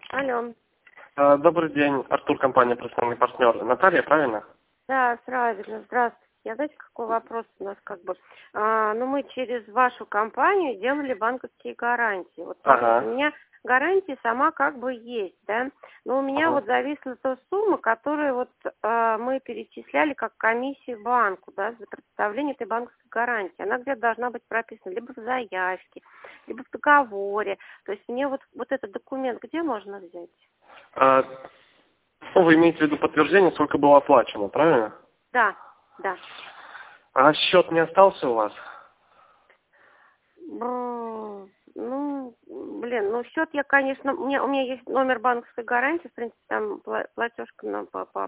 Алло. Добрый день, Артур, компания «Профессиональный партнер». Наталья, правильно? Да, правильно. Здравствуйте. Я знаете, какой вопрос у нас как бы? Ну, мы через вашу компанию делали банковские гарантии. Вот смотрите, у Ага, меня гарантия сама как бы есть, да, но у меня ага. вот зависла та сумма, которую вот мы перечисляли как комиссию банку, да, за предоставление этой банковской гарантии. Она где-то должна быть прописана либо в заявке, либо в договоре. То есть мне вот этот документ где можно взять? А, вы имеете в виду подтверждение, сколько было оплачено, правильно? Да, да. А счет не остался у вас? Ну, блин, ну счет я, конечно, у меня есть номер банковской гарантии, в принципе, там платежка на,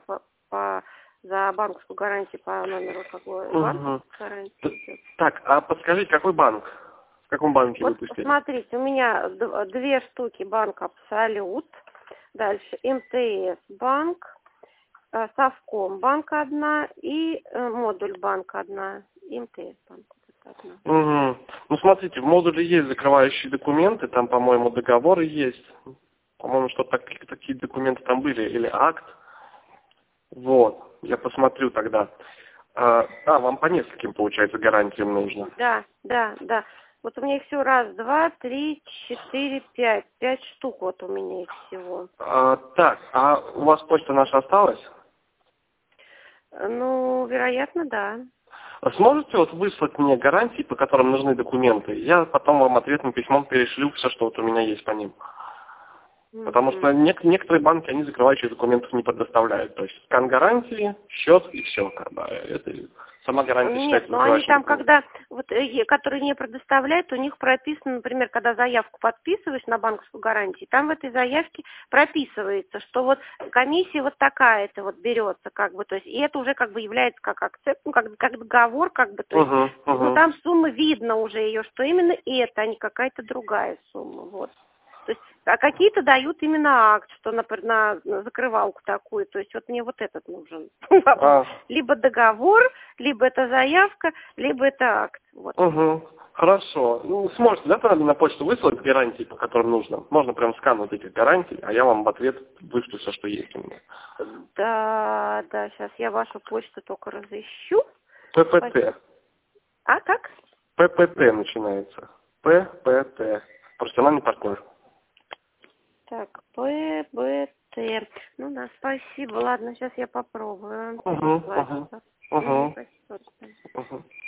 за банковскую гарантию по номеру какой Угу. банковской гарантии идет. Так, а подскажите, какой банк? В каком банке Вот выпустили? смотрите, у меня две штуки банка Абсолют, дальше МТС банк, Совком банк одна и модуль банк одна, и МТС банк вот одна. Угу. Ну, смотрите, в модуле есть закрывающие документы, там, по-моему, договоры есть. По-моему, что такие документы там были, или акт. Вот, я посмотрю тогда. Вам по нескольким, получается, гарантиям нужно. Да, да, да. Вот у меня их всего раз, два, три, четыре, пять. Пять штук вот у меня их всего. Так, а у вас почта наша осталась? Ну, вероятно, да. Сможете вот выслать мне гарантии, по которым нужны документы? Я потом вам ответным письмом перешлю все, что вот у меня есть по ним. Потому что Мгм. некоторые банки, они закрывающих документов не предоставляют. То есть скан гарантии, счет и все. Это сама гарантия Нет, считается но они закрывающим там, документом. когда, вот, которые не предоставляют, у них прописано, например, когда заявку подписываешь на банковскую гарантию, там в этой заявке прописывается, что вот комиссия вот такая-то вот берется, как бы, то есть, и это уже как бы является как акцепт, ну, как договор, как бы, то есть, Угу, ну, угу. там сумма видно уже ее, что именно это, а не какая-то другая сумма, вот. То есть, а какие-то дают именно акт, что на закрывалку такую. То есть вот мне вот этот нужен вопрос. А, Либо договор, либо это заявка, либо это акт. Вот. угу. Хорошо. Ну, сможете, да, тогда на почту выслать гарантии, по которым нужно? Можно прям скан вот этих гарантий, а я вам в ответ вышлю все, что есть у меня. Да, да, сейчас я вашу почту только разыщу. ППТ. А, как? ППТ начинается. ППТ. Профессиональный партнер. Так, ПБТ. Ну да, спасибо. Ладно, сейчас я попробую Угу, прислать. угу, угу, Спасибо. угу.